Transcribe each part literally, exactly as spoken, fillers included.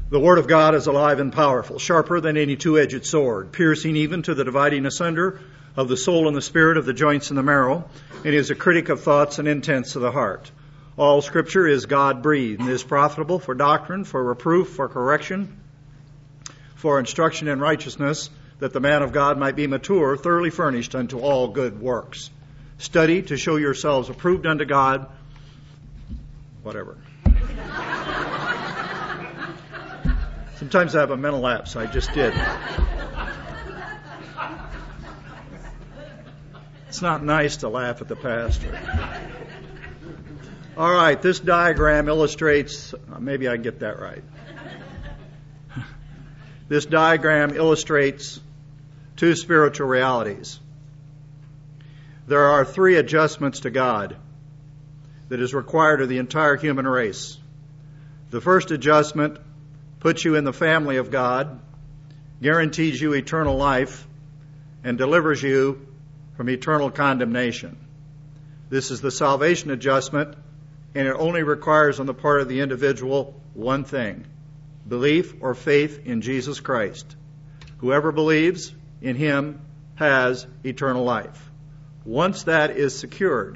The Word of God is alive and powerful, sharper than any two-edged sword, piercing even to the dividing asunder of the soul and the spirit, of the joints and the marrow, and is a critic of thoughts and intents of the heart. All Scripture is God-breathed and is profitable for doctrine, for reproof, for correction, for instruction in righteousness, that the man of God might be mature, thoroughly furnished unto all good works. Study to show yourselves approved unto God, whatever. Sometimes I have a mental lapse. I just did. It's not nice to laugh at the pastor. All right, this diagram illustrates, maybe I can get that right. This diagram illustrates two spiritual realities. There are three adjustments to God that is required of the entire human race. The first adjustment puts you in the family of God, guarantees you eternal life, and delivers you from eternal condemnation. This is the salvation adjustment, and it only requires on the part of the individual one thing: belief or faith in Jesus Christ. Whoever believes in Him has eternal life. Once that is secured,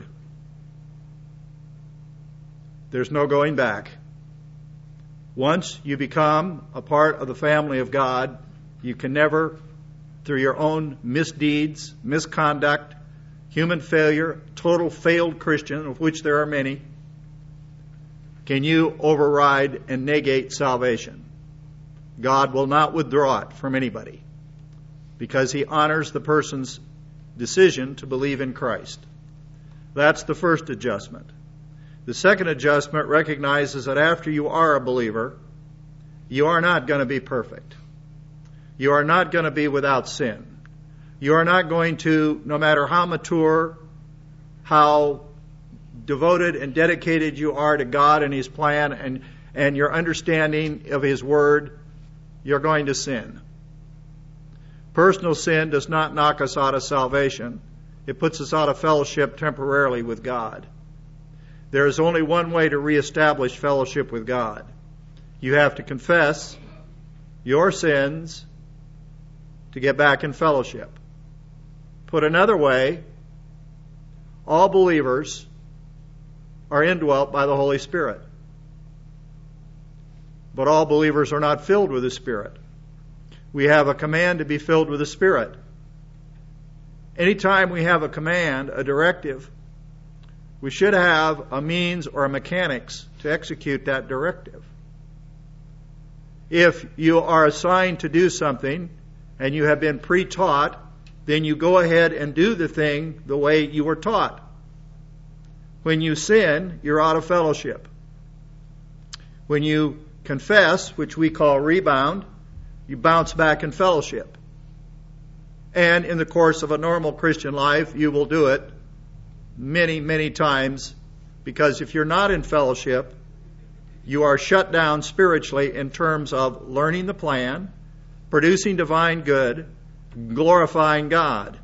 there's no going back. Once you become a part of the family of God, you can never, through your own misdeeds, misconduct, human failure, total failed Christian, of which there are many, can you override and negate salvation. God will not withdraw it from anybody because He honors the person's decision to believe in Christ. That's the first adjustment. The second adjustment recognizes that after you are a believer, you are not going to be perfect. You are not going to be without sin. You are not going to, no matter how mature, how devoted and dedicated you are to God and His plan and, and your understanding of His Word, you're going to sin. Personal sin does not knock us out of salvation. It puts us out of fellowship temporarily with God. There is only one way to reestablish fellowship with God. You have to confess your sins to get back in fellowship. Put another way, all believers are indwelt by the Holy Spirit. But all believers are not filled with the Spirit. We have a command to be filled with the Spirit. Anytime we have a command, a directive, we should have a means or a mechanics to execute that directive. If you are assigned to do something and you have been pre-taught, then you go ahead and do the thing the way you were taught. When you sin, you're out of fellowship. When you confess, which we call rebound, you bounce back in fellowship. And in the course of a normal Christian life, you will do it many, many times, because if you're not in fellowship, you are shut down spiritually in terms of learning the plan, producing divine good, glorifying God.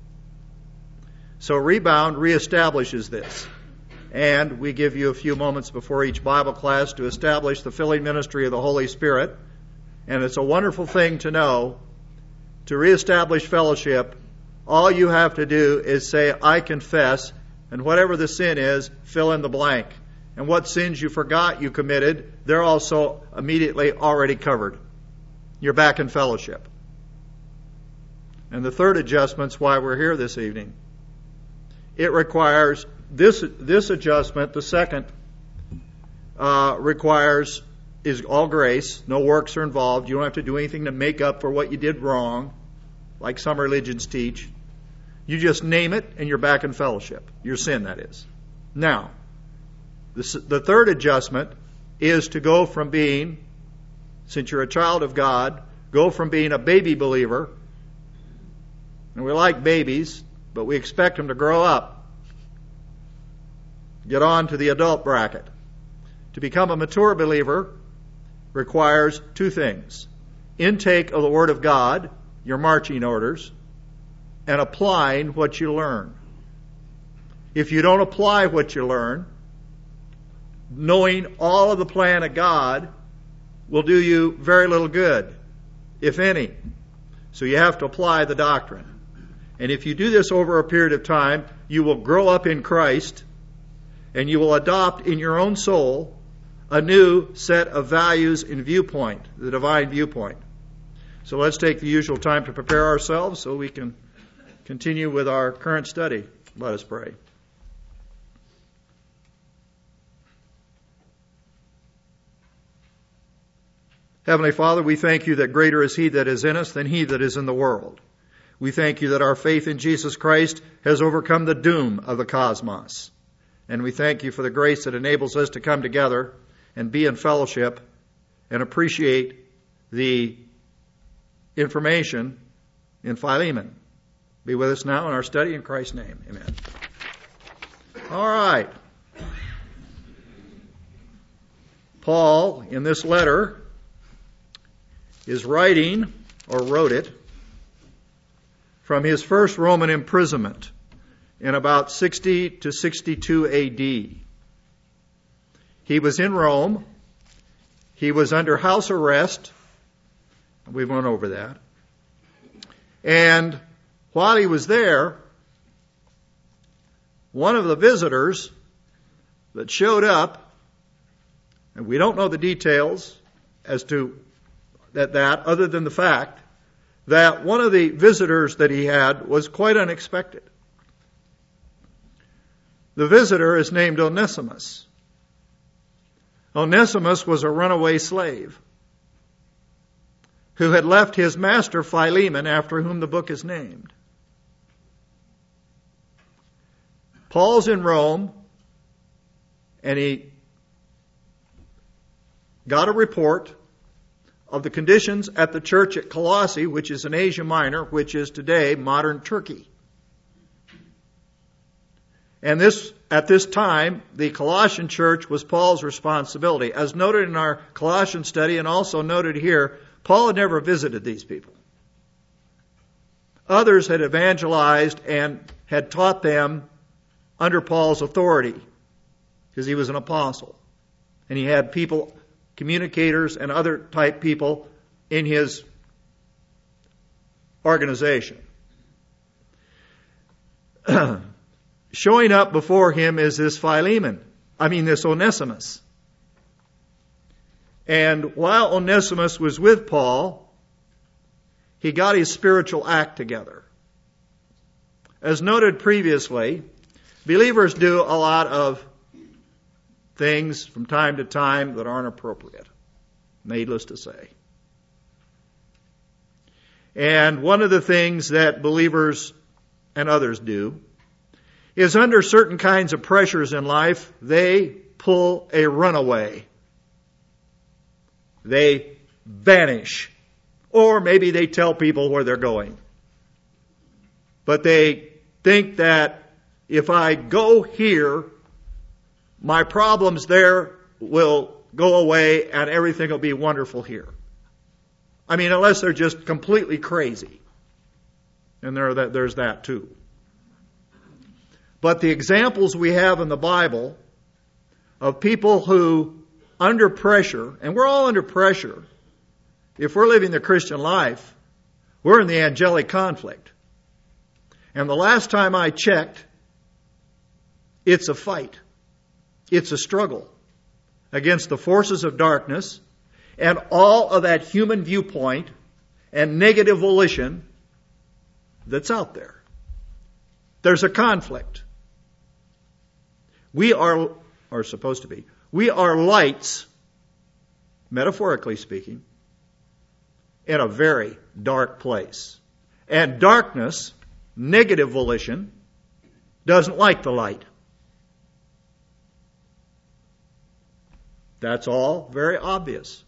So rebound reestablishes this. And we give you a few moments before each Bible class to establish the filling ministry of the Holy Spirit. And it's a wonderful thing to know. To reestablish fellowship, all you have to do is say, I confess, and whatever the sin is, fill in the blank. And what sins you forgot you committed, they're also immediately already covered. You're back in fellowship. And the third adjustment's why we're here this evening. It requires, this this adjustment, the second, uh, requires, is all grace. No works are involved. You don't have to do anything to make up for what you did wrong, like some religions teach. You just name it and you're back in fellowship. Your sin, that is. Now, the, the third adjustment is to go from being, since you're a child of God, go from being a baby believer, and we like babies, but we expect them to grow up, get on to the adult bracket. To become a mature believer requires two things: intake of the Word of God, your marching orders, and applying what you learn. If you don't apply what you learn, knowing all of the plan of God, will do you very little good, if any. So you have to apply the doctrine. And if you do this over a period of time, you will grow up in Christ, and you will adopt in your own soul a new set of values and viewpoint, the divine viewpoint. So let's take the usual time to prepare ourselves so we can continue with our current study. Let us pray. Heavenly Father, we thank you that greater is He that is in us than he that is in the world. We thank you that our faith in Jesus Christ has overcome the doom of the cosmos. And we thank you for the grace that enables us to come together and be in fellowship and appreciate the information in Philemon. Be with us now in our study in Christ's name. Amen. All right. Paul, in this letter, is writing, or wrote it, from his first Roman imprisonment in about sixty to sixty-two A D. He was in Rome. He was under house arrest. We went over that. And while he was there, one of the visitors that showed up, and we don't know the details as to that, that other than the fact that one of the visitors that he had was quite unexpected. The visitor is named Onesimus. Onesimus was a runaway slave who had left his master Philemon, after whom the book is named. Paul's in Rome, and he got a report of the conditions at the church at Colossae, which is in Asia Minor, which is today modern Turkey. And this, at this time, the Colossian church was Paul's responsibility. As noted in our Colossian study and also noted here, Paul had never visited these people. Others had evangelized and had taught them under Paul's authority, because he was an apostle. And he had people, communicators and other type people in his organization. Showing up before him is this Philemon, I mean this Onesimus. And while Onesimus was with Paul, he got his spiritual act together. As noted previously, believers do a lot of things from time to time that aren't appropriate, needless to say. And one of the things that believers and others do is, under certain kinds of pressures in life, they pull a runaway. They vanish. Or maybe they tell people where they're going. But they think that if I go here, my problems there will go away and everything will be wonderful here. I mean, unless they're just completely crazy. And there, that, there's that too. But the examples we have in the Bible of people who, under pressure, and we're all under pressure, if we're living the Christian life, we're in the angelic conflict. And the last time I checked, it's a fight. It's a struggle against the forces of darkness and all of that human viewpoint and negative volition that's out there. There's a conflict. We are, or supposed to be, we are lights, metaphorically speaking, in a very dark place. And darkness, negative volition, doesn't like the light. That's all very obvious.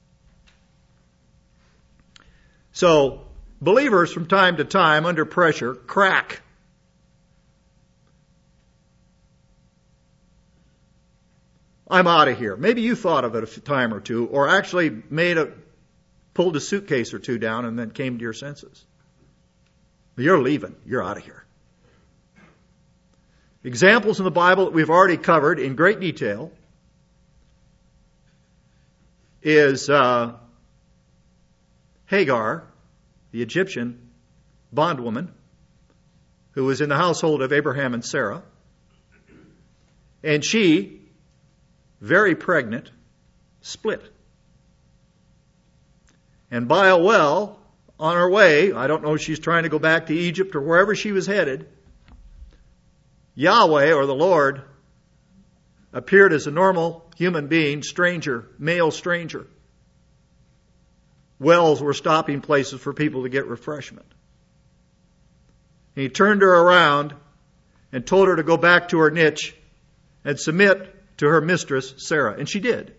So, believers from time to time, under pressure, crack. I'm out of here. Maybe you thought of it a time or two, or actually made a, pulled a suitcase or two down and then came to your senses. You're leaving. You're out of here. Examples in the Bible that we've already covered in great detail is uh, Hagar, the Egyptian bondwoman, who was in the household of Abraham and Sarah. And she, very pregnant, split. And by a well, on her way, I don't know if she's trying to go back to Egypt or wherever she was headed, Yahweh, or the Lord, appeared as a normal human being, stranger, male stranger. Wells were stopping places for people to get refreshment. And he turned her around and told her to go back to her niche and submit to her mistress, Sarah. And she did.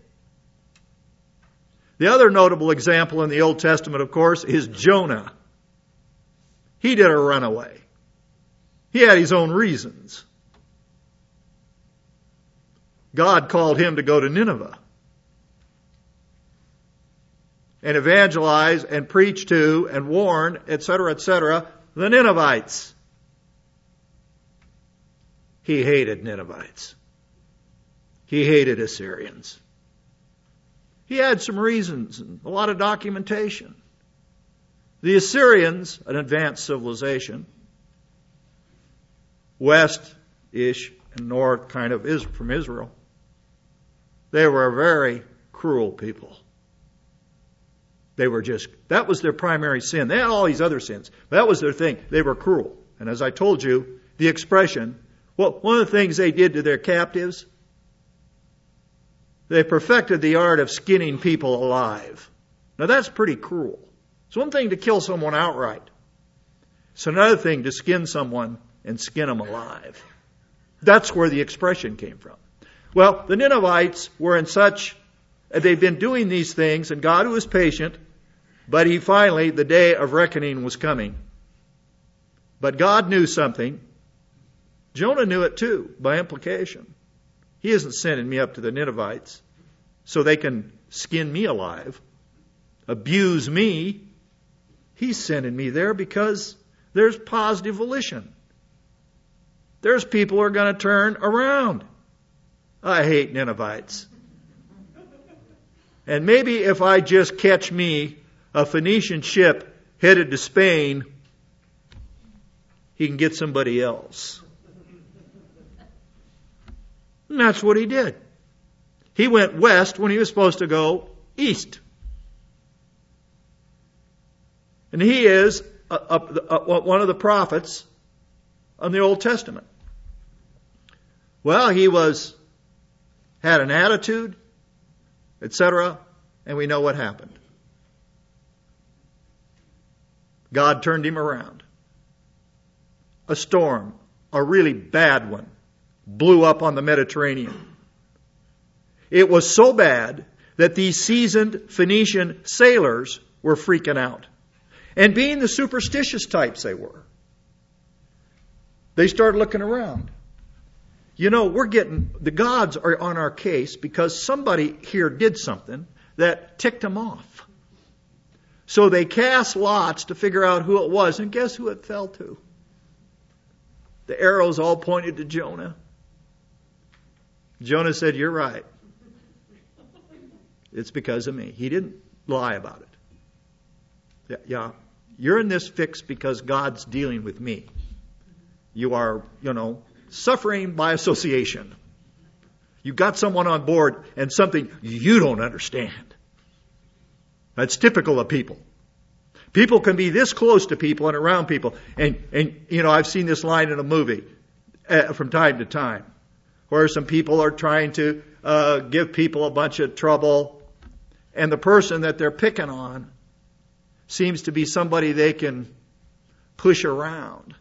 The other notable example in the Old Testament, of course, is Jonah. He did a runaway. He had his own reasons. God called him to go to Nineveh and evangelize and preach to and warn, et cetera, et cetera, the Ninevites. He hated Ninevites. He hated Assyrians. He had some reasons and a lot of documentation. The Assyrians, an advanced civilization, west-ish and north kind of is from Israel, they were a very cruel people. They were just, that was their primary sin. They had all these other sins, but that was their thing. They were cruel. And as I told you, the expression, well, one of the things they did to their captives, they perfected the art of skinning people alive. Now that's pretty cruel. It's one thing to kill someone outright. It's another thing to skin someone and skin them alive. That's where the expression came from. Well, the Ninevites were in such, they've been doing these things, and God was patient, but he finally, the day of reckoning was coming. But God knew something. Jonah knew it too, by implication. He isn't sending me up to the Ninevites so they can skin me alive, abuse me. He's sending me there because there's positive volition. There's people who are going to turn around. I hate Ninevites. And maybe if I just catch me a Phoenician ship headed to Spain, he can get somebody else. And that's what he did. He went west when he was supposed to go east. And he is a, a, a, one of the prophets of the Old Testament. Well, he was had an attitude, et cetera, and we know what happened. God turned him around. A storm, a really bad one, blew up on the Mediterranean. It was so bad that these seasoned Phoenician sailors were freaking out. And being the superstitious types they were, they started looking around. You know, we're getting, the gods are on our case because somebody here did something that ticked them off. So they cast lots to figure out who it was, and guess who it fell to? The arrows all pointed to Jonah. Jonah said, "You're right. It's because of me." He didn't lie about it. Yeah, yeah, you're in this fix because God's dealing with me. You are, you know, suffering by association. You got someone on board and something you don't understand. That's typical of people. People can be this close to people and around people. And, and you know, I've seen this line in a movie uh, from time to time, where some people are trying to uh, give people a bunch of trouble, and the person that they're picking on seems to be somebody they can push around.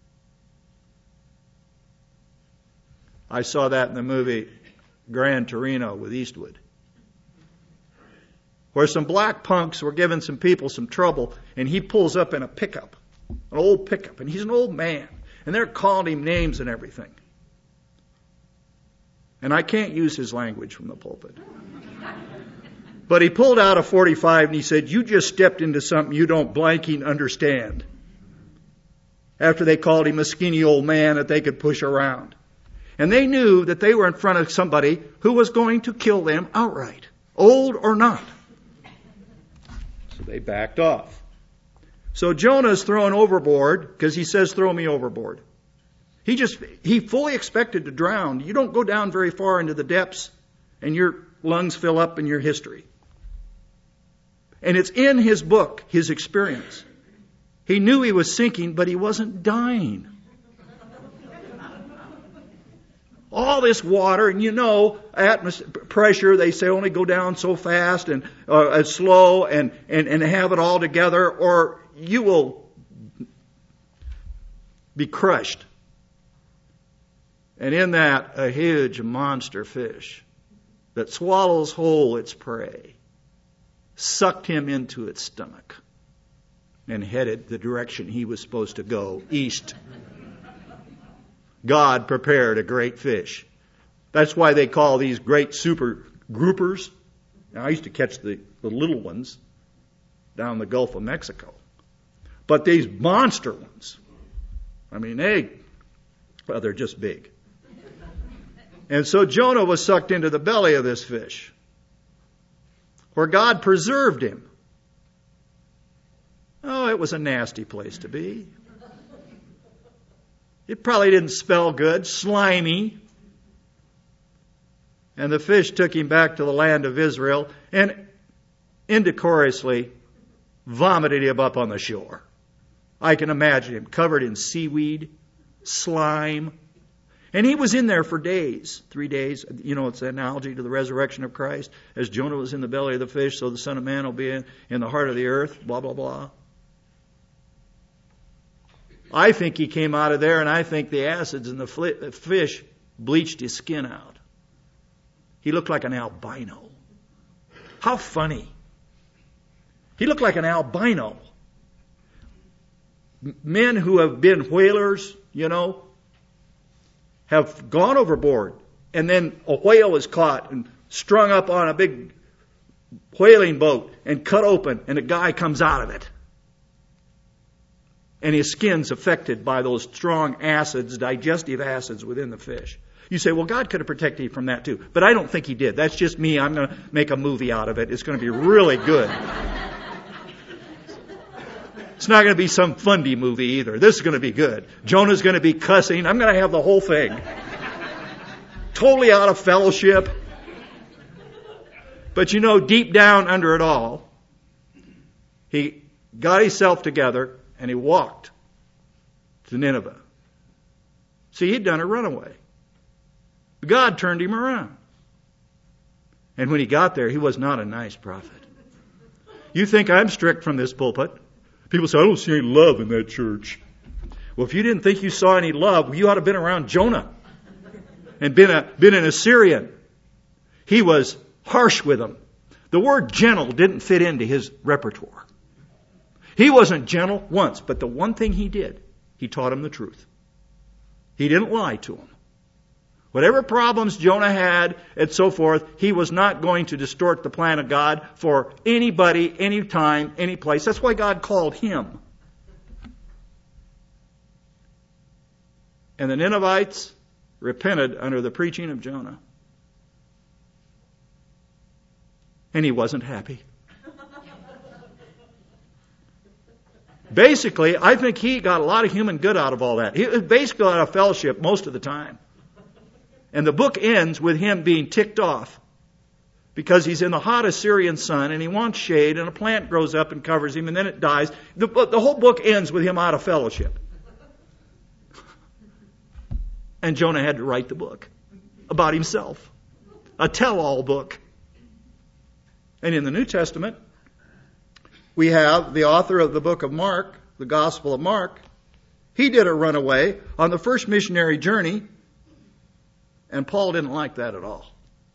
I saw that in the movie Gran Torino with Eastwood, where some black punks were giving some people some trouble, and he pulls up in a pickup, an old pickup, and he's an old man, and they're calling him names and everything. And I can't use his language from the pulpit. But he pulled out a forty-five and he said, "You just stepped into something you don't blanking understand." After they called him a skinny old man that they could push around. And they knew that they were in front of somebody who was going to kill them outright. old or not. So they backed off. So Jonah's thrown overboard because he says, throw me overboard. He just, he fully expected to drown. You don't go down very far into the depths and your lungs fill up in your history. And it's in his book, his experience. He knew he was sinking, but he wasn't dying. All this water, and you know, atmosphere, pressure, they say only go down so fast and uh, slow and, and, and have it all together, or you will be crushed. And in that, a huge monster fish that swallows whole its prey sucked him into its stomach and headed the direction he was supposed to go, east. God prepared a great fish. That's why they call these great super groupers. Now, I used to catch the, the little ones down the Gulf of Mexico. But these monster ones, I mean, they, well, they're just big. And so Jonah was sucked into the belly of this fish, where God preserved him. Oh, it was a nasty place to be. It probably didn't smell good, slimy. And the fish took him back to the land of Israel and indecorously vomited him up on the shore. I can imagine him covered in seaweed, slime. And he was in there for days, three days. You know, it's an analogy to the resurrection of Christ. As Jonah was in the belly of the fish, so the Son of Man will be in, in the heart of the earth, blah, blah, blah. I think he came out of there, and I think the acids in the fish bleached his skin out. He looked like an albino. How funny. He looked like an albino. Men who have been whalers, you know, have gone overboard, and then a whale is caught and strung up on a big whaling boat and cut open, and a guy comes out of it. And his skin's affected by those strong acids, digestive acids within the fish. You say, well, God could have protected you from that too. But I don't think he did. That's just me. I'm going to make a movie out of it. It's going to be really good. It's not going to be some fundy movie either. This is going to be good. Jonah's going to be cussing. I'm going to have the whole thing. Totally out of fellowship. But you know, deep down under it all, he got himself together and he walked to Nineveh. See, he'd done a runaway. God turned him around. And when he got there, he was not a nice prophet. You think I'm strict from this pulpit? People say, I don't see any love in that church. Well, if you didn't think you saw any love, you ought to have been around Jonah and been a, been an Assyrian. He was harsh with them. The word gentle didn't fit into his repertoire. He wasn't gentle once, but the one thing he did, he taught him the truth. He didn't lie to him. Whatever problems Jonah had and so forth, he was not going to distort the plan of God for anybody, any time, any place. That's why God called him. And the Ninevites repented under the preaching of Jonah. And he wasn't happy. Basically, I think he got a lot of human good out of all that. He was basically out of fellowship most of the time. And the book ends with him being ticked off because he's in the hot Assyrian sun and he wants shade and a plant grows up and covers him and then it dies. The, the whole book ends with him out of fellowship. And Jonah had to write the book about himself. A tell-all book. And in the New Testament, we have the author of the book of Mark, the Gospel of Mark. He did a runaway on the first missionary journey. And Paul didn't like that at all.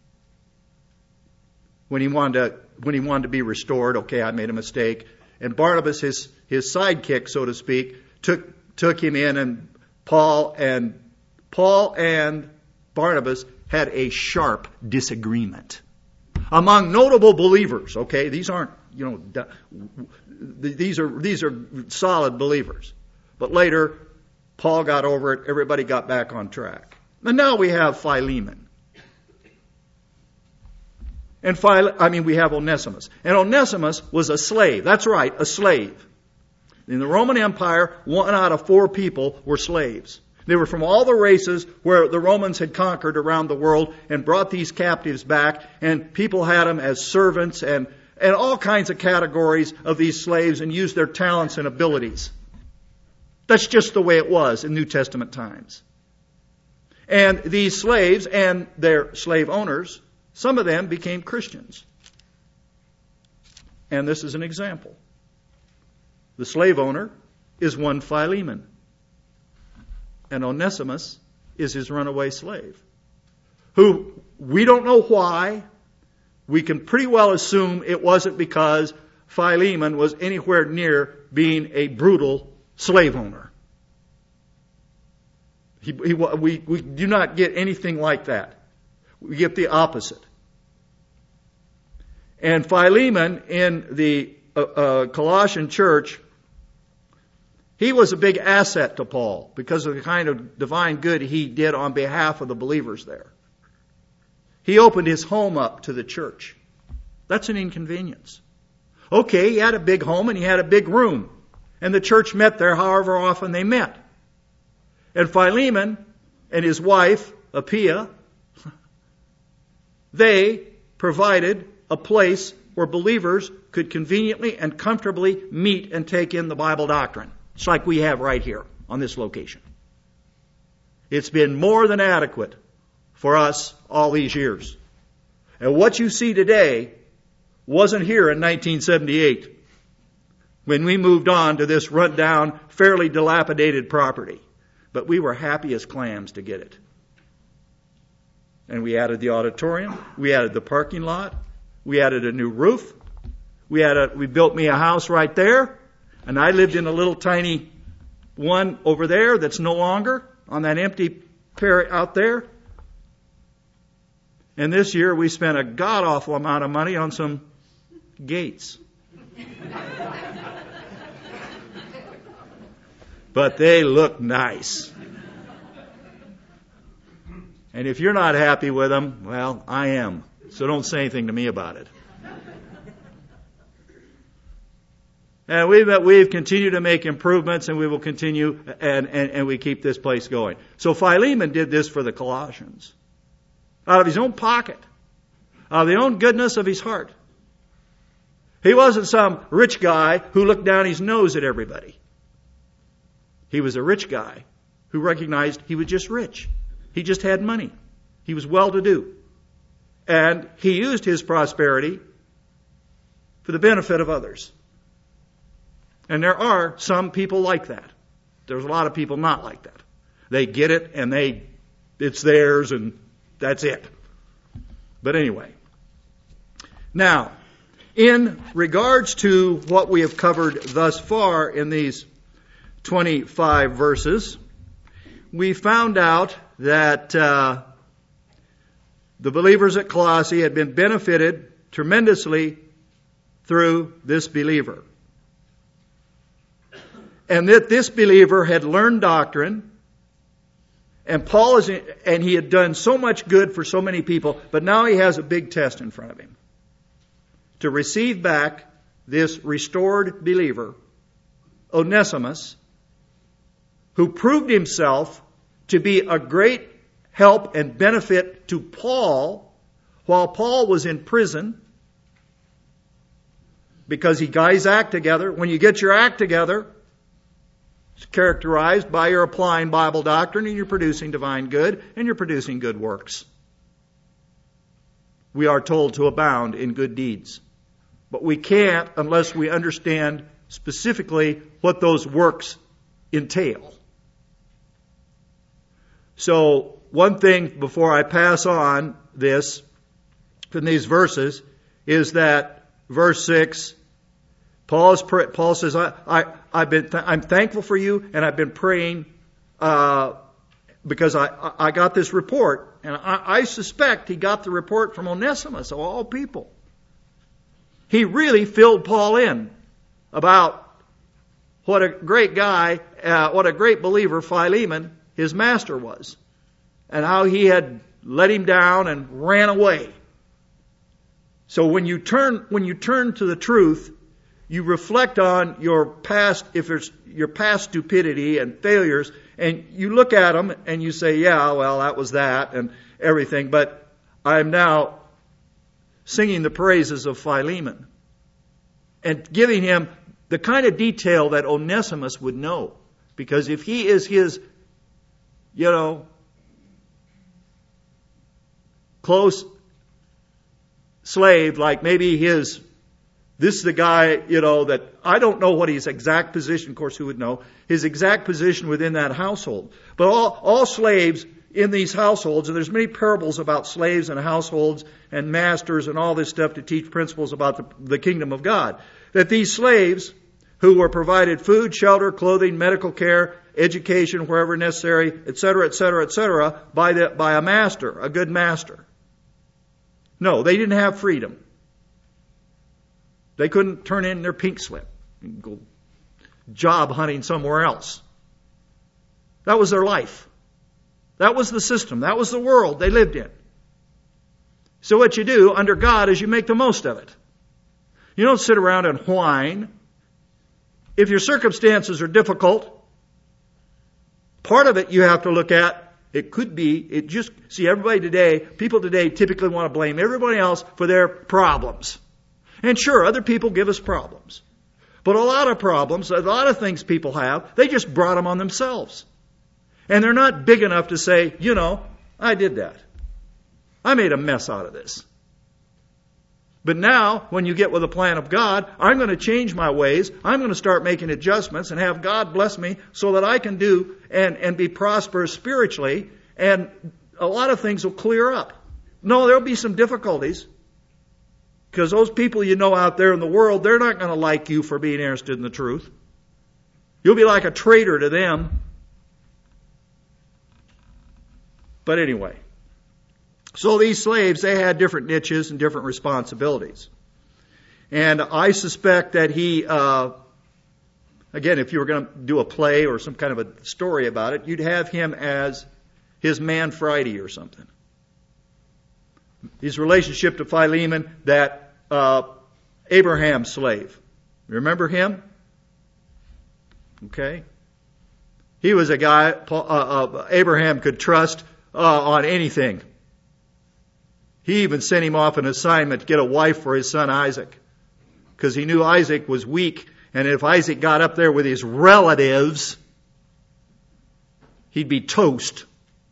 When he wanted to, when he wanted to be restored, okay, I made a mistake. And Barnabas, his, his sidekick, so to speak, took, took him in, and Paul and, Paul and Barnabas had a sharp disagreement. Among notable believers, okay, these aren't, you know, these are, these are solid believers. But later, Paul got over it, everybody got back on track. And now we have Philemon. And Phile- I mean, we have Onesimus. And Onesimus was a slave. That's right, a slave. In the Roman Empire, one out of four people were slaves. They were from all the races where the Romans had conquered around the world and brought these captives back, and people had them as servants and, and all kinds of categories of these slaves and used their talents and abilities. That's just the way it was in New Testament times. And these slaves and their slave owners, some of them became Christians. And this is an example. The slave owner is one Philemon. And Onesimus is his runaway slave, who we don't know why. We can pretty well assume it wasn't because Philemon was anywhere near being a brutal slave owner. He, he, we, we do not get anything like that. We get the opposite. And Philemon in the uh, uh, Colossian church, he was a big asset to Paul because of the kind of divine good he did on behalf of the believers there. He opened his home up to the church. That's an inconvenience. Okay, he had a big home and he had a big room. And the church met there however often they met. And Philemon and his wife, Apphia, they provided a place where believers could conveniently and comfortably meet and take in the Bible doctrine. It's like we have right here on this location. It's been more than adequate for us all these years. And what you see today wasn't here in nineteen seventy-eight when we moved on to this run-down, fairly dilapidated property. But we were happy as clams to get it. And we added the auditorium. We added the parking lot. We added a new roof. We had a, we built me a house right there. And I lived in a little tiny one over there that's no longer on that empty pair out there. And this year we spent a god-awful amount of money on some gates. But they look nice. And if you're not happy with them, well, I am. So don't say anything to me about it. And we've, we've continued to make improvements, and we will continue, and, and, and we keep this place going. So Philemon did this for the Colossians. Out of his own pocket. Out of the own goodness of his heart. He wasn't some rich guy who looked down his nose at everybody. He was a rich guy who recognized he was just rich. He just had money. He was well-to-do. And he used his prosperity for the benefit of others. And there are some people like that. There's a lot of people not like that. They get it and they, it's theirs and that's it. But anyway. Now, in regards to what we have covered thus far in these twenty-five verses, we found out that uh, the believers at Colossae had been benefited tremendously through this believer. And that this believer had learned doctrine, and Paul is, in, and he had done so much good for so many people, but now he has a big test in front of him. To receive back this restored believer, Onesimus, who proved himself to be a great help and benefit to Paul while Paul was in prison, because he got his act together. When you get your act together, it's characterized by your applying Bible doctrine and you're producing divine good and you're producing good works. We are told to abound in good deeds. But we can't unless we understand specifically what those works entail. So, one thing before I pass on this from these verses is that verse six, Paul, is, Paul says, I, I, I've been th- I'm thankful for you, and I've been praying uh, because I, I got this report. And I, I suspect he got the report from Onesimus, of all people. He really filled Paul in about what a great guy, uh, what a great believer Philemon, his master, was. And how he had let him down and ran away. So when you turn, when you turn to the truth, you reflect on your past, if there's your past stupidity and failures, and you look at them and you say, yeah, well, that was that and everything, but I'm now singing the praises of Philemon and giving him the kind of detail that Onesimus would know. Because if he is his, you know, close slave, like maybe his, this is the guy, you know, that I don't know what his exact position, of course, who would know, his exact position within that household. But all, all slaves in these households, and there's many parables about slaves and households and masters and all this stuff to teach principles about the, the kingdom of God. That these slaves who were provided food, shelter, clothing, medical care, education, wherever necessary, et cetera, et cetera, et cetera, by the, by a master, a good master. No, they didn't have freedom. They couldn't turn in their pink slip and go job hunting somewhere else. That was their life. That was the system. That was the world they lived in. So what you do under God is you make the most of it. You don't sit around and whine. If your circumstances are difficult, part of it you have to look at. It could be, it just, see everybody today, people today typically want to blame everybody else for their problems. And sure, other people give us problems. But a lot of problems, a lot of things people have, they just brought them on themselves. And they're not big enough to say, you know, I did that. I made a mess out of this. But now, when you get with the plan of God, I'm going to change my ways. I'm going to start making adjustments and have God bless me so that I can do and, and be prosperous spiritually. And a lot of things will clear up. No, there'll be some difficulties. Because those people you know out there in the world, they're not going to like you for being interested in the truth. You'll be like a traitor to them. But anyway. So these slaves, they had different niches and different responsibilities. And I suspect that he, uh, again, if you were going to do a play or some kind of a story about it, you'd have him as his man Friday or something. His relationship to Philemon, that uh, Abraham's slave. Remember him? Okay. He was a guy uh, uh, Abraham could trust uh, on anything. He even sent him off an assignment to get a wife for his son Isaac. Because he knew Isaac was weak. And if Isaac got up there with his relatives, he'd be toast.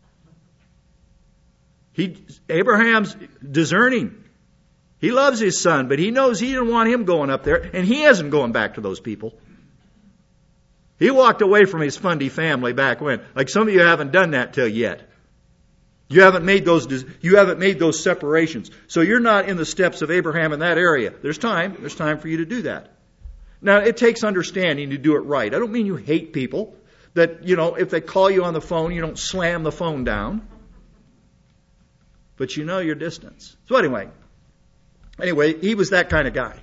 He, Abraham's discerning. He loves his son, but he knows he didn't want him going up there. And he isn't going back to those people. He walked away from his fundy family back when. Like some of you haven't done that till yet. You haven't made those, you haven't made those separations. So you're not in the steps of Abraham in that area. There's time. There's time for you to do that. Now, it takes understanding to do it right. I don't mean you hate people. That, you know, if they call you on the phone, you don't slam the phone down. But you know your distance. So anyway, anyway, he was that kind of guy.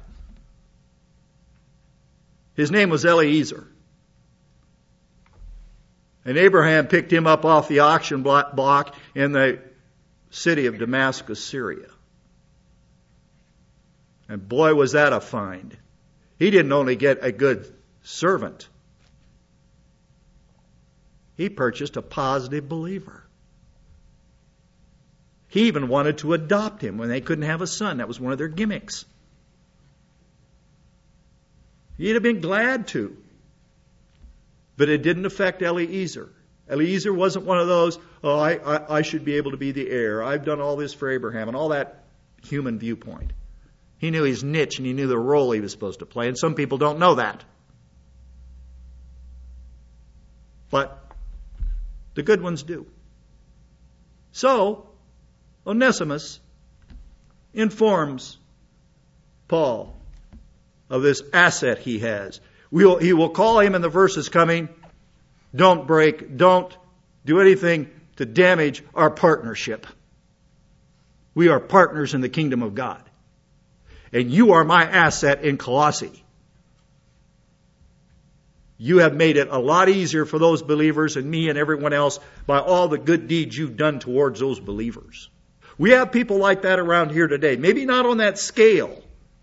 His name was Eliezer. And Abraham picked him up off the auction block in the city of Damascus, Syria. And boy, was that a find. He didn't only get a good servant. He purchased a positive believer. He even wanted to adopt him when they couldn't have a son. That was one of their gimmicks. He'd have been glad to. But it didn't affect Eliezer. Eliezer wasn't one of those, oh, I, I, I should be able to be the heir. I've done all this for Abraham and all that human viewpoint. He knew his niche and he knew the role he was supposed to play. And some people don't know that. But the good ones do. So, Onesimus informs Paul of this asset he has. We'll, he will call him in the verses coming, don't break, don't do anything to damage our partnership. We are partners in the kingdom of God. And you are my asset in Colossae. You have made it a lot easier for those believers and me and everyone else by all the good deeds you've done towards those believers. We have people like that around here today. Maybe not on that scale.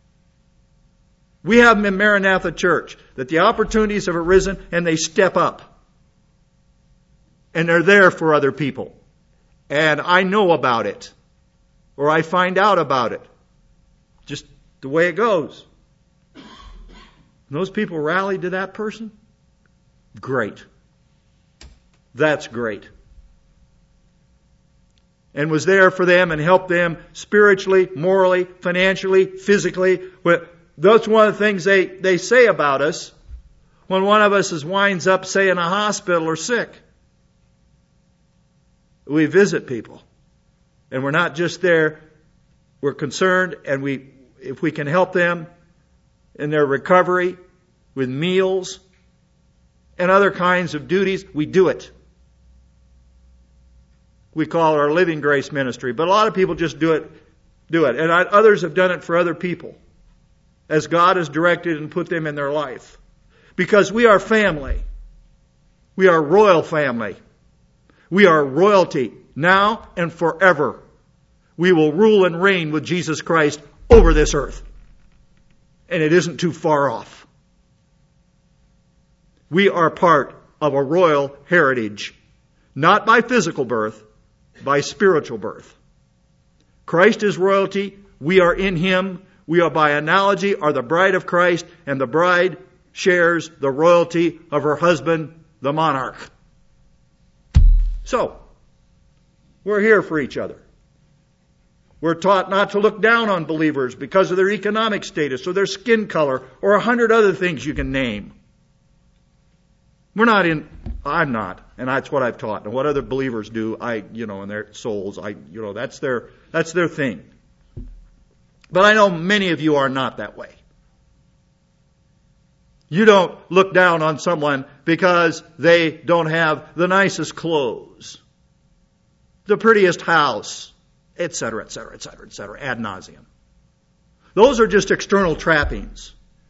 We have them in Maranatha Church, that the opportunities have arisen and they step up. And they're there for other people. And I know about it. Or I find out about it. Just the way it goes. And those people rallied to that person? Great. That's great. And was there for them and helped them spiritually, morally, financially, physically. That's one of the things they, they say about us when one of us is winds up, say, in a hospital or sick. We visit people. And we're not just there. We're concerned, and we, if we can help them in their recovery with meals and other kinds of duties, we do it. We call it our Living Grace ministry. But a lot of people just do it, do it. And others have done it for other people as God has directed and put them in their life. Because we are family. We are royal family. We are royalty now and forever. We will rule and reign with Jesus Christ over this earth. And it isn't too far off. We are part of a royal heritage. Not by physical birth, by spiritual birth. Christ is royalty. We are in Him. We are, by analogy, are the bride of Christ, and the bride shares the royalty of her husband, the monarch. So, we're here for each other. We're taught not to look down on believers because of their economic status or their skin color or a hundred other things you can name. We're not in, I'm not, and that's what I've taught. And what other believers do, I, you know, in their souls, I, you know, that's their, that's their thing. But I know many of you are not that way. You don't look down on someone because they don't have the nicest clothes, the prettiest house, et cetera, et cetera, et cetera, et cetera, ad nauseum. Those are just external trappings.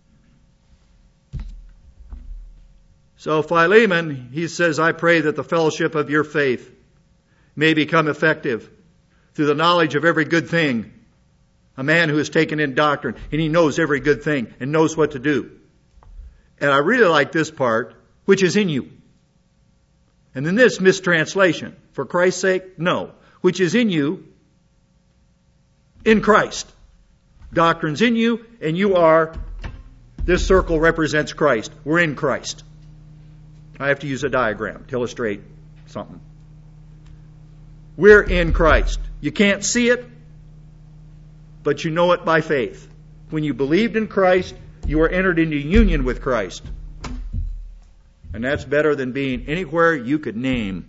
So Philemon, he says, I pray that the fellowship of your faith may become effective through the knowledge of every good thing. A man who has taken in doctrine, and he knows every good thing and knows what to do. And I really like this part, which is in you. And then this mistranslation, for Christ's sake, no. Which is in you, in Christ. Doctrine's in you, and you are, this circle represents Christ. We're in Christ. I have to use a diagram to illustrate something. We're in Christ. You can't see it, but you know it by faith. When you believed in Christ, you were entered into union with Christ. And that's better than being anywhere you could name.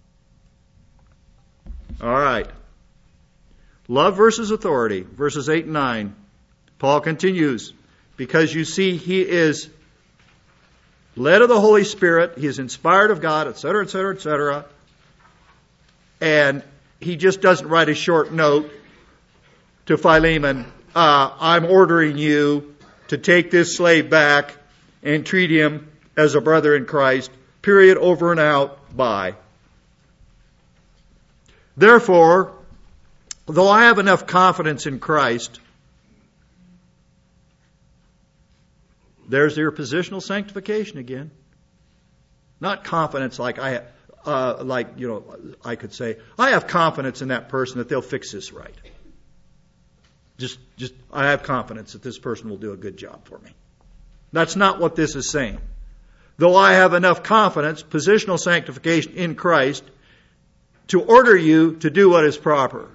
All right. Love versus authority, verses eight and nine. Paul continues, because you see he is led of the Holy Spirit, he is inspired of God, et cetera, et cetera, et cetera. And he just doesn't write a short note to Philemon, uh, I'm ordering you to take this slave back and treat him as a brother in Christ. Period, over and out, bye. Therefore, though I have enough confidence in Christ, there's your positional sanctification again. Not confidence like I, uh, like you know, I could say I have confidence in that person that they'll fix this right. Just, just I have confidence that this person will do a good job for me. That's not what this is saying. Though I have enough confidence, positional sanctification in Christ, to order you to do what is proper.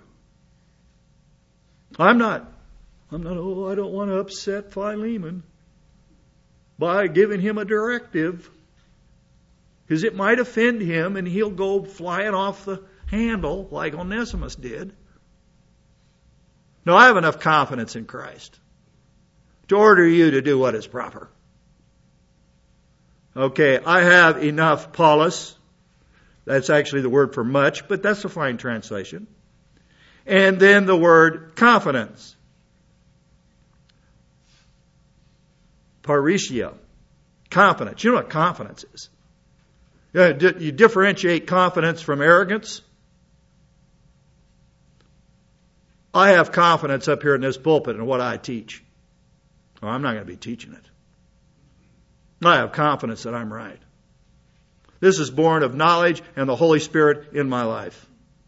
I'm not, I'm not, oh, I don't want to upset Philemon by giving him a directive, because it might offend him and he'll go flying off the handle like Onesimus did. No, I have enough confidence in Christ to order you to do what is proper. Okay, I have enough polis. That's actually the word for much, but that's a fine translation. And then the word confidence. Parisia. Confidence. You know what confidence is. You differentiate confidence from arrogance. I have confidence up here in this pulpit in what I teach. Well, I'm not going to be teaching it. I have confidence that I'm right. This is born of knowledge and the Holy Spirit in my life.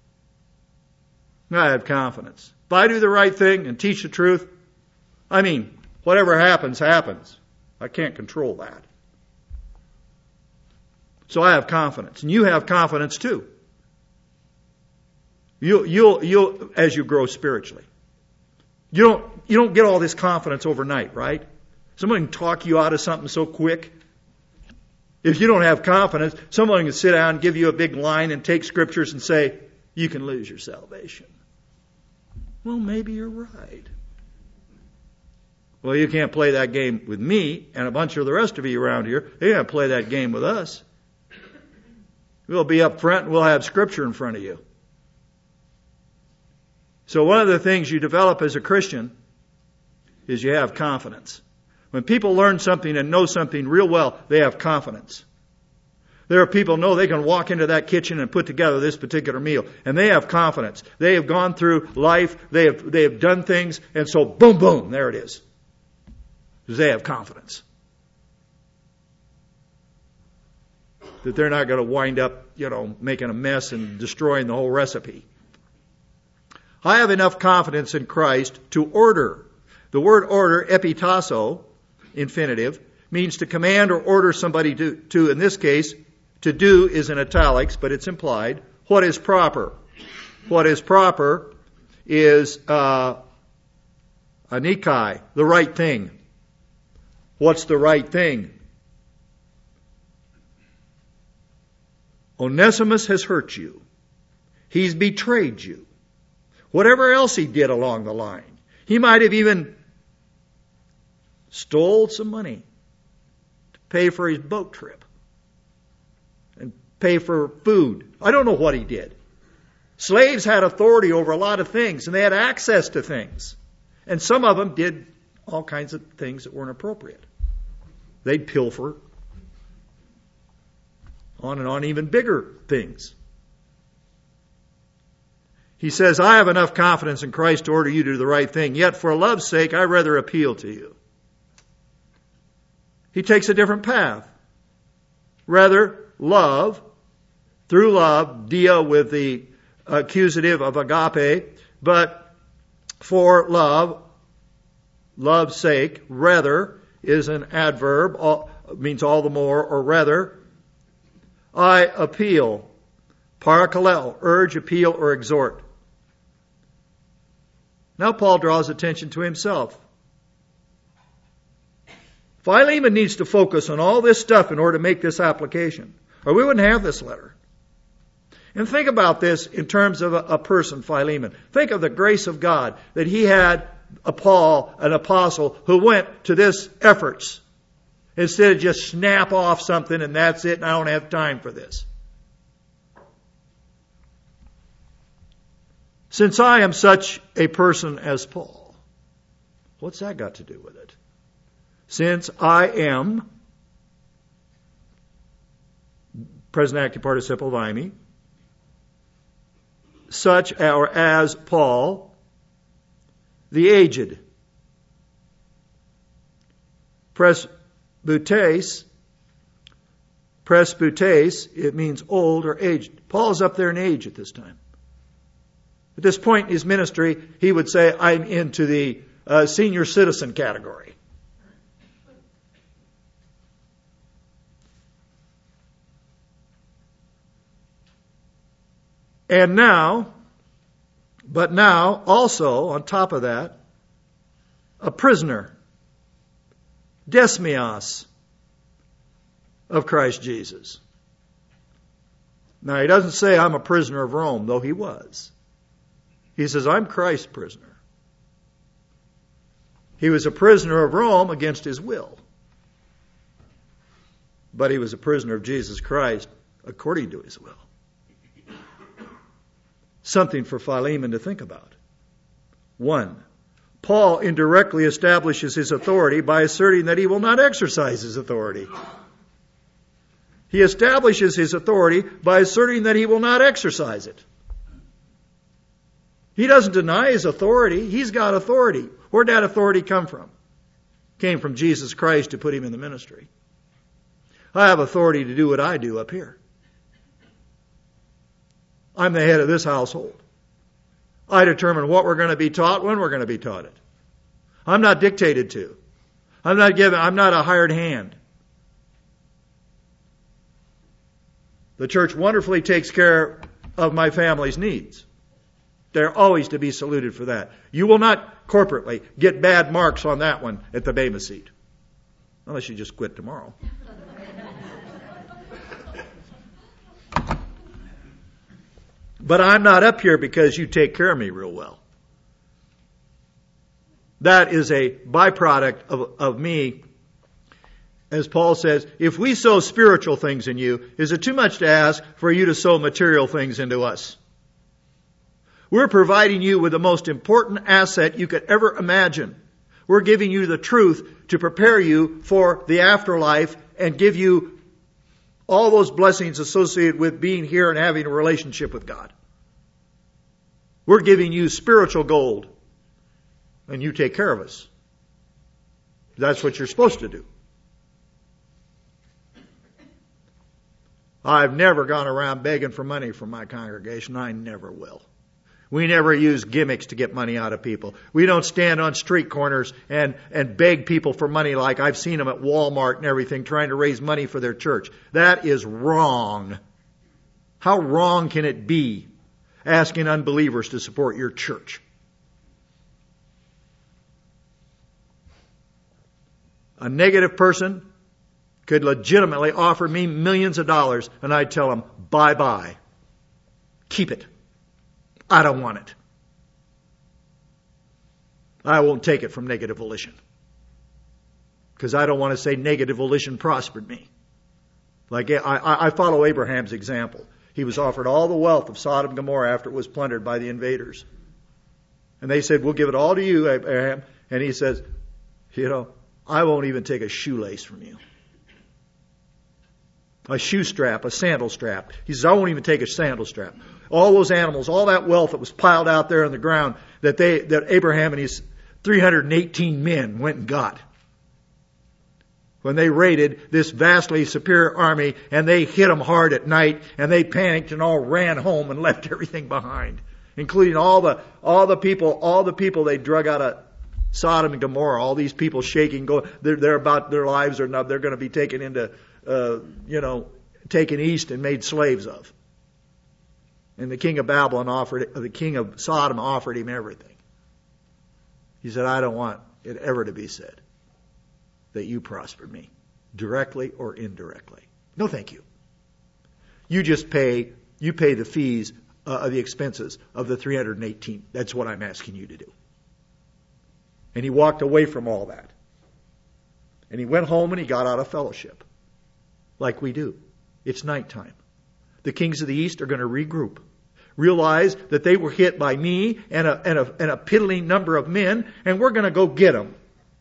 I have confidence. If I do the right thing and teach the truth, I mean, whatever happens, happens. I can't control that. So I have confidence. And you have confidence too. You'll, you'll, you'll, as you grow spiritually. You don't, you don't get all this confidence overnight, right? Someone can talk you out of something so quick. If you don't have confidence, someone can sit down and give you a big line and take scriptures and say, you can lose your salvation. Well, maybe you're right. Well, you can't play that game with me and a bunch of the rest of you around here. You can't play that game with us. We'll be up front and we'll have scripture in front of you. So one of the things you develop as a Christian is you have confidence. When people learn something and know something real well, they have confidence. There are people who know they can walk into that kitchen and put together this particular meal. And they have confidence. They have gone through life. They have, they have done things. And so boom, boom, there it is. Because they have confidence. That they're not going to wind up, you know, making a mess and destroying the whole recipe. I have enough confidence in Christ to order. The word order, epitasso, infinitive, means to command or order somebody to, to, in this case, to do is in italics, but it's implied. What is proper? What is proper is uh, anikai, the right thing. What's the right thing? Onesimus has hurt you. He's betrayed you. Whatever else he did along the line. He might have even stole some money to pay for his boat trip and pay for food. I don't know what he did. Slaves had authority over a lot of things, and they had access to things. And some of them did all kinds of things that weren't appropriate. They'd pilfer on and on even bigger things. He says, I have enough confidence in Christ to order you to do the right thing, yet for love's sake I rather appeal to you. He takes a different path. Rather, love, through love, dia with the accusative of agape, but for love, love's sake, rather is an adverb, all, means all the more, or rather, I appeal, parakaleo, urge, appeal, or exhort. Now Paul draws attention to himself. Philemon needs to focus on all this stuff in order to make this application, or we wouldn't have this letter. And think about this in terms of a, a person, Philemon. Think of the grace of God that he had a Paul, an apostle, who went to this efforts instead of just snap off something and that's it and I don't have time for this. Since I am such a person as Paul, what's that got to do with it? Since I am, present active participle of eimi, such or as Paul, the aged. Presbytes, presbytes, it means old or aged. Paul's up there in age at this time. At this point in his ministry, he would say, I'm into the uh, senior citizen category. And now, but now, also, on top of that, a prisoner, desmios, of Christ Jesus. Now, he doesn't say, I'm a prisoner of Rome, though he was. He says, I'm Christ's prisoner. He was a prisoner of Rome against his will. But he was a prisoner of Jesus Christ according to his will. Something for Philemon to think about. One, Paul indirectly establishes his authority by asserting that he will not exercise his authority. He establishes his authority by asserting that he will not exercise it. He doesn't deny his authority. He's got authority. Where'd that authority come from? Came from Jesus Christ to put him in the ministry. I have authority to do what I do up here. I'm the head of this household. I determine what we're going to be taught, when we're going to be taught it. I'm not dictated to. I'm not given, I'm not a hired hand. The church wonderfully takes care of my family's needs. They're always to be saluted for that. You will not corporately get bad marks on that one at the Bema seat. Unless you just quit tomorrow. But I'm not up here because you take care of me real well. That is a byproduct of, of me. As Paul says, if we sow spiritual things in you, is it too much to ask for you to sow material things into us? We're providing you with the most important asset you could ever imagine. We're giving you the truth to prepare you for the afterlife and give you all those blessings associated with being here and having a relationship with God. We're giving you spiritual gold, and you take care of us. That's what you're supposed to do. I've never gone around begging for money from my congregation. I never will. We never use gimmicks to get money out of people. We don't stand on street corners and, and beg people for money like I've seen them at Walmart and everything trying to raise money for their church. That is wrong. How wrong can it be asking unbelievers to support your church? A negative person could legitimately offer me millions of dollars and I'd tell them, bye-bye. Keep it. I don't want it. I won't take it from negative volition. Because I don't want to say negative volition prospered me. Like I, I follow Abraham's example. He was offered all the wealth of Sodom and Gomorrah after it was plundered by the invaders. And they said, we'll give it all to you, Abraham. And he says, you know, I won't even take a shoelace from you. A shoe strap, a sandal strap. He says, I won't even take a sandal strap. All those animals, all that wealth that was piled out there on the ground that they, that Abraham and his three hundred eighteen men went and got. When they raided this vastly superior army and they hit them hard at night and they panicked and all ran home and left everything behind, including all the, all the people, all the people they drug out of Sodom and Gomorrah, all these people shaking, going, they're, they're about, their lives are not, they're going to be taken into, uh, you know, taken east and made slaves of. And the king of Babylon offered, the king of Sodom offered him everything. He said, I don't want it ever to be said that you prospered me, directly or indirectly. No, thank you. You just pay, you pay the fees, uh, of the expenses of the three hundred eighteen. That's what I'm asking you to do. And he walked away from all that. And he went home and he got out of fellowship. Like we do. It's nighttime. The kings of the east are going to regroup. Realize that they were hit by me and a, and a, and a piddling number of men, and we're going to go get them.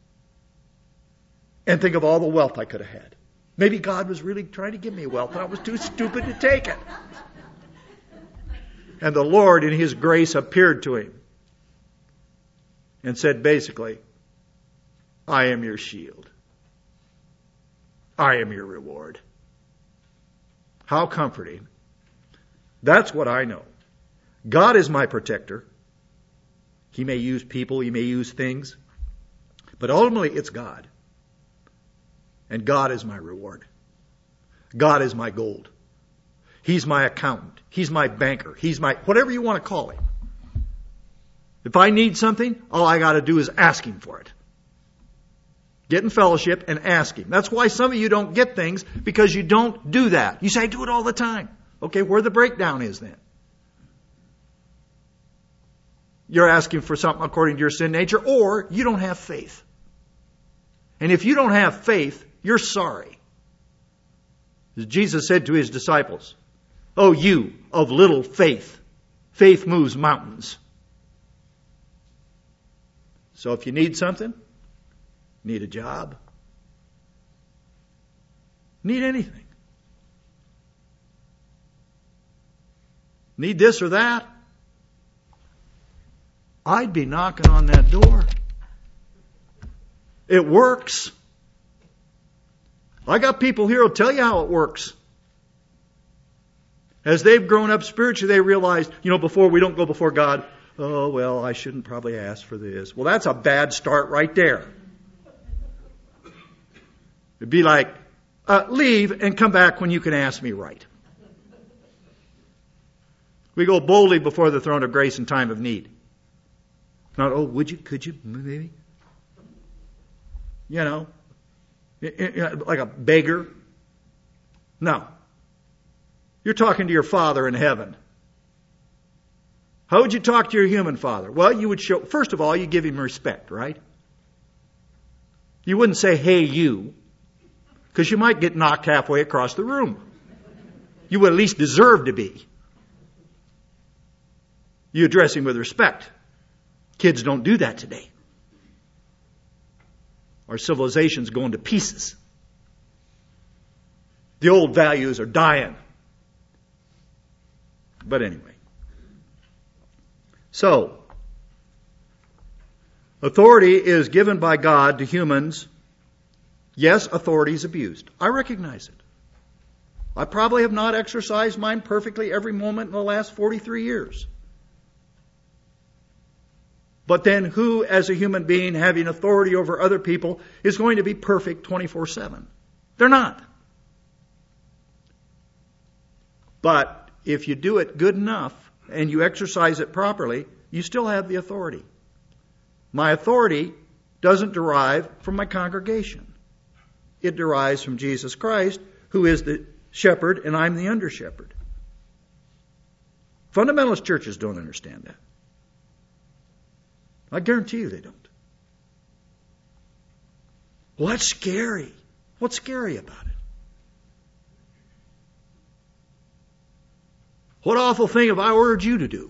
And think of all the wealth I could have had. Maybe God was really trying to give me wealth, and I was too stupid to take it. And the Lord in His grace appeared to him and said basically, I am your shield. I am your reward. How comforting. That's what I know. God is my protector. He may use people, He may use things, but ultimately it's God. And God is my reward. God is my gold. He's my accountant. He's my banker. He's my, whatever you want to call Him. If I need something, all I got to do is ask Him for it. Get in fellowship and ask Him. That's why some of you don't get things, because you don't do that. You say, I do it all the time. Okay, where the breakdown is then. You're asking for something according to your sin nature, or you don't have faith. And if you don't have faith, you're sorry. As Jesus said to His disciples, oh, you of little faith. Faith moves mountains. So if you need something, need a job, need anything, need this or that, I'd be knocking on that door. It works. I got people here who'll tell you how it works. As they've grown up spiritually, they realize, you know, before we don't go before God, oh, well, I shouldn't probably ask for this. Well, that's a bad start right there. It'd be like, uh, leave and come back when you can ask me right. We go boldly before the throne of grace in time of need. Not, oh, would you, could you, maybe? You know, like a beggar. No. You're talking to your Father in heaven. How would you talk to your human father? Well, you would show, first of all, you give him respect, right? You wouldn't say, hey, you, because you might get knocked halfway across the room. You would at least deserve to be. You address him with respect. Kids don't do that today. Our civilization's going to pieces. The old values are dying. But anyway. So, authority is given by God to humans. Yes, authority is abused. I recognize it. I probably have not exercised mine perfectly every moment in the last forty-three years. But then who, as a human being, having authority over other people, is going to be perfect twenty-four seven? They're not. But if you do it good enough and you exercise it properly, you still have the authority. My authority doesn't derive from my congregation. It derives from Jesus Christ, who is the shepherd and I'm the under shepherd. Fundamentalist churches don't understand that. I guarantee you they don't. Well, that's scary. What's scary about it? What awful thing have I ordered you to do?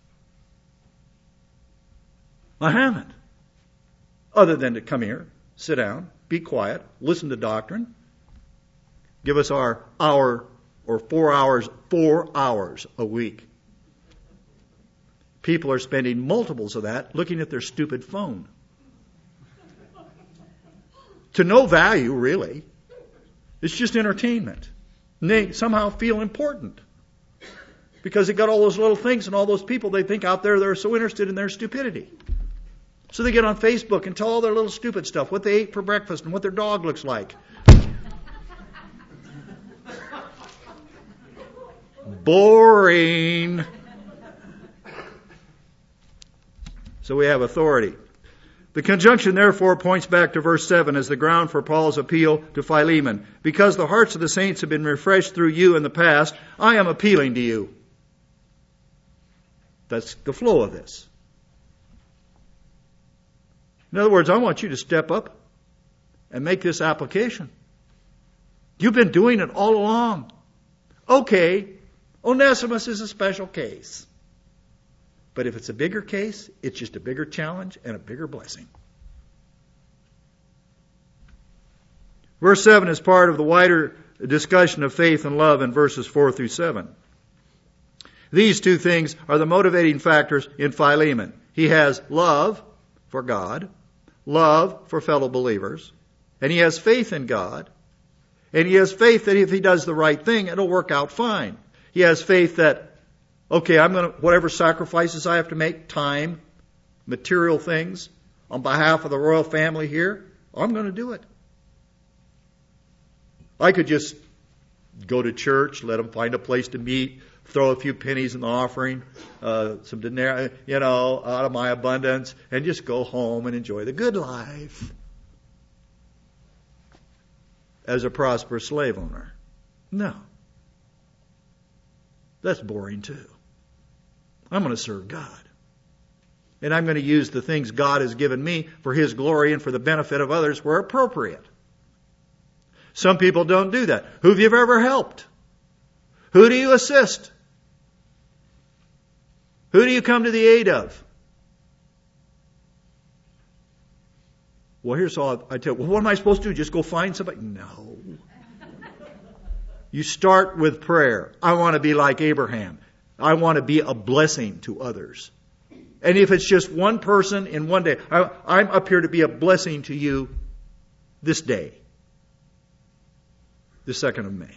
I haven't. Other than to come here, sit down, be quiet, listen to doctrine, give us our hour or four hours, four hours a week. People are spending multiples of that looking at their stupid phone. To no value, really. It's just entertainment. And they somehow feel important. Because they got all those little things and all those people they think out there that are so interested in their stupidity. So they get on Facebook and tell all their little stupid stuff, what they ate for breakfast and what their dog looks like. Boring. So we have authority. The conjunction therefore points back to verse seven as the ground for Paul's appeal to Philemon. Because the hearts of the saints have been refreshed through you in the past, I am appealing to you. That's the flow of this. In other words, I want you to step up and make this application. You've been doing it all along. Okay, Onesimus is a special case. But if it's a bigger case, it's just a bigger challenge and a bigger blessing. Verse seven is part of the wider discussion of faith and love in verses four through seven. These two things are the motivating factors in Philemon. He has love for God, love for fellow believers, and he has faith in God, and he has faith that if he does the right thing, it'll work out fine. He has faith that, okay, I'm going to, whatever sacrifices I have to make, time, material things, on behalf of the royal family here, I'm going to do it. I could just go to church, let them find a place to meet, throw a few pennies in the offering, uh, some denarii, you know, out of my abundance, and just go home and enjoy the good life as a prosperous slave owner. No. That's boring too. I'm going to serve God. And I'm going to use the things God has given me for His glory and for the benefit of others where appropriate. Some people don't do that. Who have you ever helped? Who do you assist? Who do you come to the aid of? Well, here's all I tell you. Well, what am I supposed to do? Just go find somebody? No. You start with prayer. I want to be like Abraham. I want to be a blessing to others. And if it's just one person in one day, I, I'm up here to be a blessing to you this day, the second of May.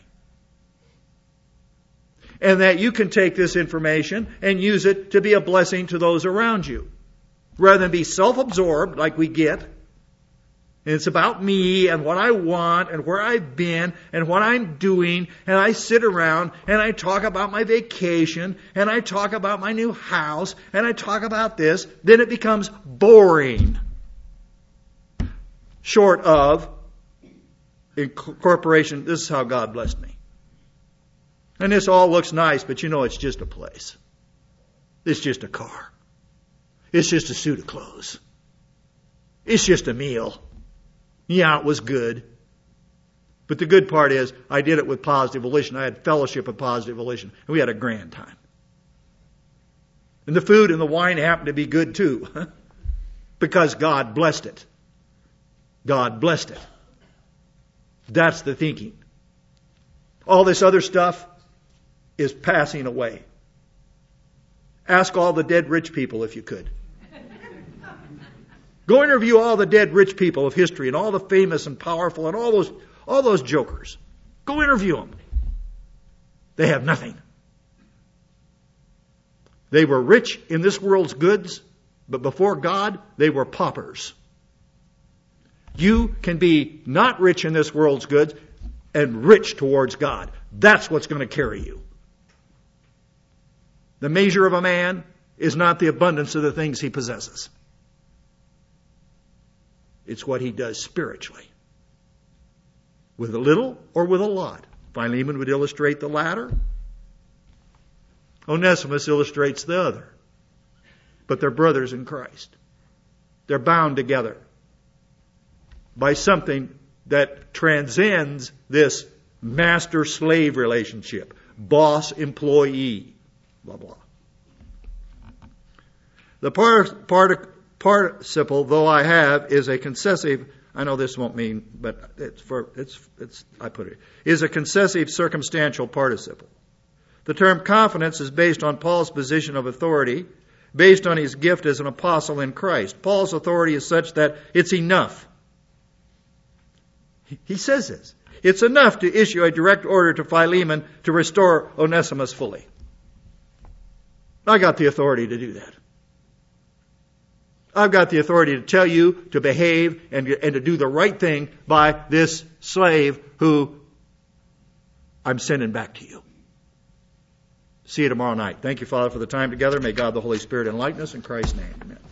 And that you can take this information and use it to be a blessing to those around you. Rather than be self-absorbed like we get. And it's about me and what I want and where I've been and what I'm doing. And I sit around and I talk about my vacation and I talk about my new house and I talk about this. Then it becomes boring. Short of incorporation, this is how God blessed me. And this all looks nice, but you know it's just a place. It's just a car. It's just a suit of clothes. It's just a meal. Yeah, it was good. But the good part is, I did it with positive volition. I had fellowship of positive volition. And we had a grand time. And the food and the wine happened to be good too. Because God blessed it. God blessed it. That's the thinking. All this other stuff is passing away. Ask all the dead rich people if you could. Go interview all the dead rich people of history and all the famous and powerful and all those, all those jokers. Go interview them. They have nothing. They were rich in this world's goods, but before God, they were paupers. You can be not rich in this world's goods and rich towards God. That's what's going to carry you. The measure of a man is not the abundance of the things he possesses. It's what he does spiritually. With a little or with a lot. Philemon would illustrate the latter. Onesimus illustrates the other. But they're brothers in Christ. They're bound together by something that transcends this master-slave relationship. Boss-employee. Blah, blah. The part, part, participle, though I have, is a concessive, I know this won't mean, but it's for, it's, it's, I put it, is a concessive circumstantial participle. The term confidence is based on Paul's position of authority, based on his gift as an apostle in Christ. Paul's authority is such that it's enough. He says this. It's enough to issue a direct order to Philemon to restore Onesimus fully. I got the authority to do that. I've got the authority to tell you to behave and, and to do the right thing by this slave who I'm sending back to you. See you tomorrow night. Thank you, Father, for the time together. May God the Holy Spirit enlighten us in Christ's name. Amen.